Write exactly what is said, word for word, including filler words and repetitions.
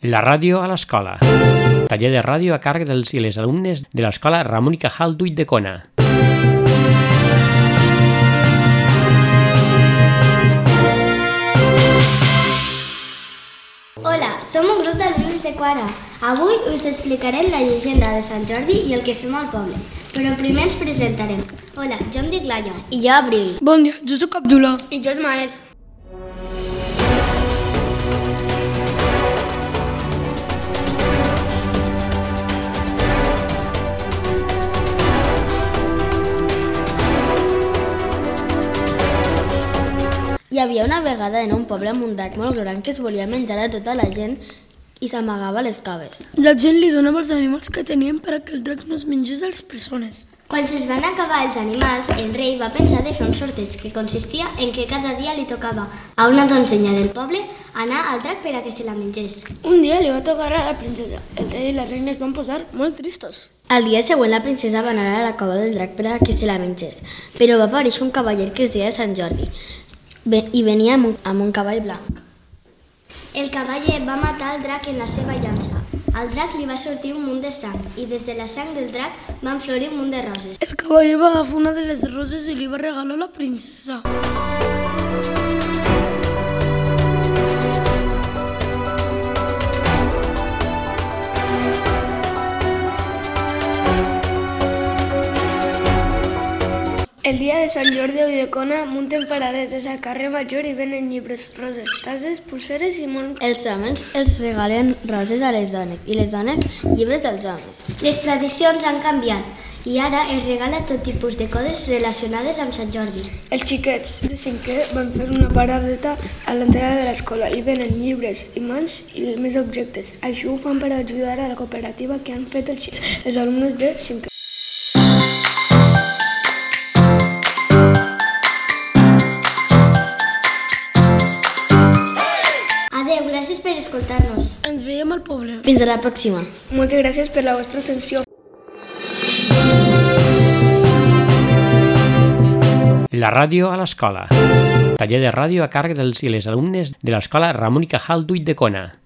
La ràdio a l'escola. Taller de ràdio a càrrec dels i les alumnes de l'escola Ramon i Cajal d'Ulldecona. Hola, som un grup d'alumnes de quart A. Avui us explicarem la llegenda de Sant Jordi i el que fem al poble. Però primer ens presentarem. Hola, jo em dic Laia. I jo, Abril. Bon dia, jo soc Abdullah. I jo, Ismael. Hi havia una vegada en un poble amb un drac molt gran que es volia menjar a tota la gent i s'amagava les caves. La gent li donava els animals que tenien per a que el drac no es mengés a les persones. Quan se'ls van acabar els animals, el rei va pensar de fer un sorteig que consistia en que cada dia li tocava a una donzella del poble anar al drac per a que se la mengés. Un dia li va tocar a la princesa. El rei i la reina es van posar molt tristos. Al dia següent la princesa va anar a la cova del drac per a que se la mengés, però va aparèixer un cavaller que es deia Sant Jordi i venia amb un, amb un cavall blanc. El cavaller va matar el drac en la seva llança. Al drac li va sortir un munt de sang i des de la sang del drac van florir un munt de roses. El cavaller va agafar una de les roses i li va regalar a la princesa. El dia de Sant Jordi a Ulldecona munten paradetes al carrer Major i venen llibres, roses, tasses, pulseres i molt... Els homes els regalen roses a les dones i les dones llibres dels homes. Les tradicions han canviat i ara es regala tot tipus de coses relacionades amb Sant Jordi. Els xiquets de cinquè van fer una paradeta a l'entrada de l'escola i venen llibres, imants i més objectes. Això ho fan per ajudar a la cooperativa que han fet els, els alumnes de cinquè. Adéu, gràcies per escoltar-nos. Ens veiem al poble. Fins a la pròxima. Moltes gràcies per la vostra atenció. La ràdio a l'escola. Taller de ràdio a càrrec dels i les alumnes de l'escola Ramon i Cajal d'Ulldecona.